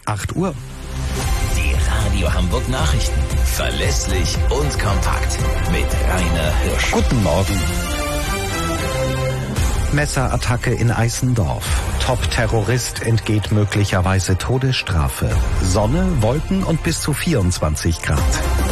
8 Uhr. Die Radio Hamburg Nachrichten. Verlässlich und kompakt. Mit Rainer Hirsch. Guten Morgen. Messerattacke in Eisendorf. Top-Terrorist entgeht möglicherweise Todesstrafe. Sonne, Wolken und bis zu 24 Grad.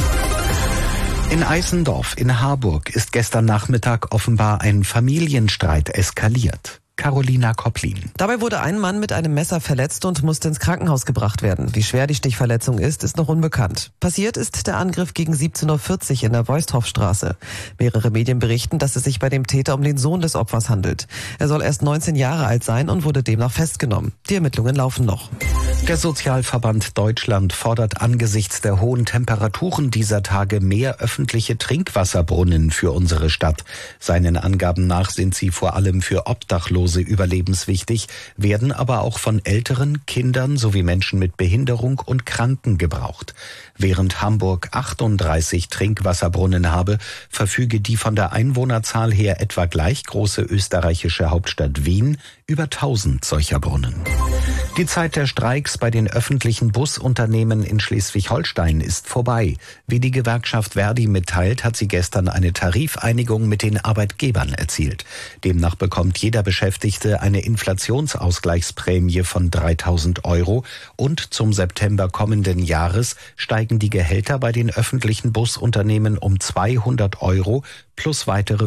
In Eisendorf in Harburg ist gestern Nachmittag offenbar ein Familienstreit eskaliert. Carolina Kopplin. Dabei wurde ein Mann mit einem Messer verletzt und musste ins Krankenhaus gebracht werden. Wie schwer die Stichverletzung ist noch unbekannt. Passiert ist der Angriff gegen 17.40 Uhr in der Voisthofstraße. Mehrere Medien berichten, dass es sich bei dem Täter um den Sohn des Opfers handelt. Er soll erst 19 Jahre alt sein und wurde demnach festgenommen. Die Ermittlungen laufen noch. Der Sozialverband Deutschland fordert angesichts der hohen Temperaturen dieser Tage mehr öffentliche Trinkwasserbrunnen für unsere Stadt. Seinen Angaben nach sind sie vor allem für Obdachlose überlebenswichtig, werden aber auch von älteren, Kindern sowie Menschen mit Behinderung und Kranken gebraucht. Während Hamburg 38 Trinkwasserbrunnen habe, verfüge die von der Einwohnerzahl her etwa gleich große österreichische Hauptstadt Wien über 1000 solcher Brunnen. Die Zeit der Streiks bei den öffentlichen Busunternehmen in Schleswig-Holstein ist vorbei. Wie die Gewerkschaft Verdi mitteilt, hat sie gestern eine Tarifeinigung mit den Arbeitgebern erzielt. Demnach bekommt jeder Beschäftigte eine Inflationsausgleichsprämie von 3.000 € und zum September kommenden Jahres steigen die Gehälter bei den öffentlichen Busunternehmen um 200 € plus weitere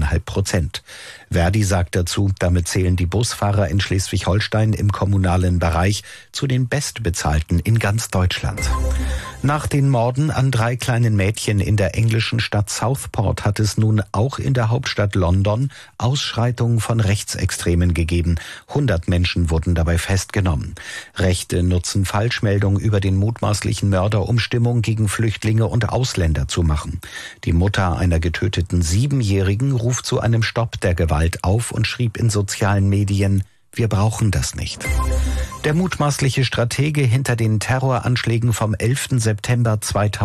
5,5%. Verdi sagt dazu, damit zählen die Busfahrer in Schleswig-Holstein im kommunalen Bereich zu den Bestbezahlten in ganz Deutschland. Nach den Morden an 3 kleinen Mädchen in der englischen Stadt Southport hat es nun auch in der Hauptstadt London Ausschreitungen von Rechtsextremen gegeben. 100 Menschen wurden dabei festgenommen. Rechte nutzen Falschmeldungen über den mutmaßlichen Mörder, um Stimmung gegen Flüchtlinge und Ausländer zu machen. Die Mutter einer getöteten 7-Jährigen ruft zu einem Stopp der Gewalt auf und schrieb in sozialen Medien: Wir brauchen das nicht. Der mutmaßliche Stratege hinter den Terroranschlägen vom 11. September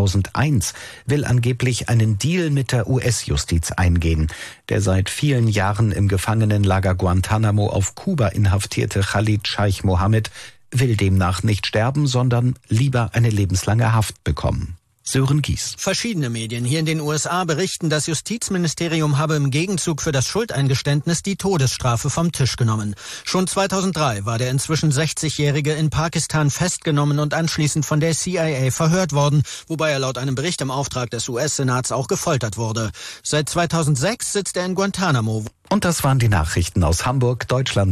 2001 will angeblich einen Deal mit der US-Justiz eingehen. Der seit vielen Jahren im Gefangenenlager Guantanamo auf Kuba inhaftierte Khalid Scheich Mohammed will demnach nicht sterben, sondern lieber eine lebenslange Haft bekommen. Sören Gies. Verschiedene Medien hier in den USA berichten, das Justizministerium habe im Gegenzug für das Schuldeingeständnis die Todesstrafe vom Tisch genommen. Schon 2003 war der inzwischen 60-Jährige in Pakistan festgenommen und anschließend von der CIA verhört worden, wobei er laut einem Bericht im Auftrag des US-Senats auch gefoltert wurde. Seit 2006 sitzt er in Guantanamo. Und das waren die Nachrichten aus Hamburg, Deutschland.